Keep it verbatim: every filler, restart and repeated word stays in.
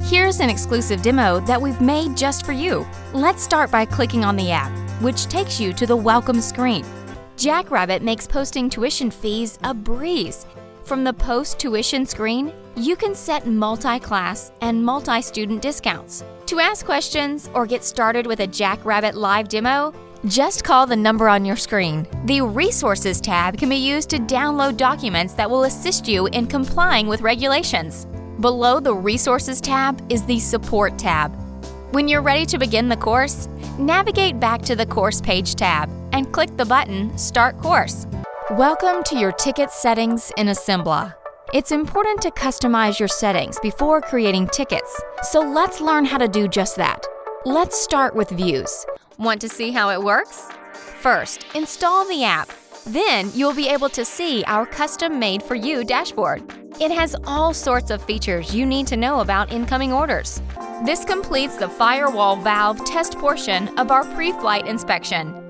Here's an exclusive demo that we've made just for you. Let's start by clicking on the app, which takes you to the welcome screen. Jackrabbit makes posting tuition fees a breeze. From the Post Tuition screen, you can set multi-class and multi-student discounts. To ask questions or get started with a Jackrabbit live demo, just call the number on your screen. The Resources tab can be used to download documents that will assist you in complying with regulations. Below the Resources tab is the Support tab. When you're ready to begin the course, navigate back to the Course Page tab and click the button Start Course. Welcome to your ticket settings in Assembly. It's important to customize your settings before creating tickets, so let's learn how to do just that. Let's start with Views. Want to see how it works? First, install the app. Then you'll be able to see our custom-made-for-you dashboard. It has all sorts of features you need to know about incoming orders. This completes the firewall valve test portion of our pre-flight inspection.